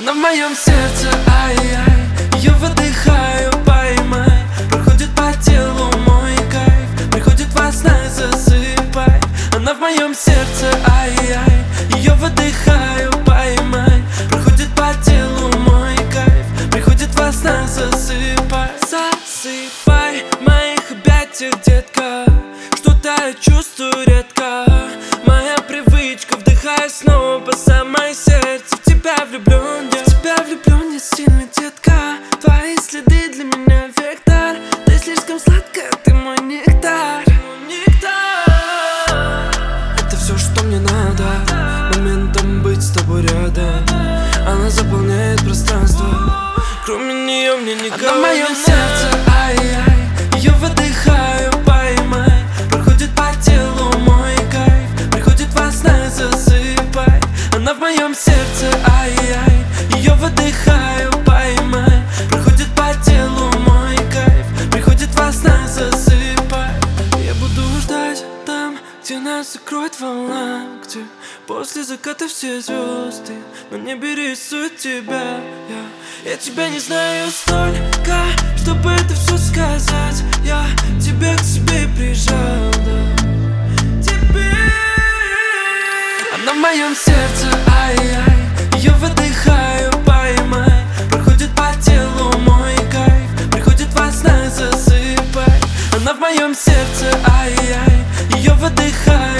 Она в моем сердце, ай-яй. Ее выдыхаю, поймай. Проходит по телу мой кайф. Приходит во снах, засыпай. Она в моем сердце, ай-яй. Ее выдыхаю, поймай. Проходит по телу мой кайф. Приходит во снах, засыпай. Засыпай в моих объятиях, детка. Что-то я чувствую редко. Моя привычка, вдыхая снова по самое сердце. В тебя влюблен я, в тебя влюблен я сильно, детка. Твои следы для меня вектор. Ты слишком сладкая, ты мой нектар. Это все, что мне надо. Моментом быть с тобой рядом. Она заполняет пространство. Кроме нее мне никого. Она в моем сердце, ай-яй. Ее выдыхаю, поймай. Проходит по телу мой кайф. Приходит во снах, засыпай. Она в моем сердце, ай-яй. Ее выдыхаю, поймай. Проходит по телу мой кайф. Приходит во снах, засыпай. Я буду ждать там, где нас закроет волна, где после заката все звезды. Но не бери суть тебя, я тебя не знаю столько, чтобы это все сказать. Я тебя к себе прижал, да. Теперь она в моем сердце, ай-яй. Ее выдыхаю, поймай. Проходит по телу мой кайф. Приходит во снах, засыпай. Она в моем сердце, ай-яй. Ее выдыхаю.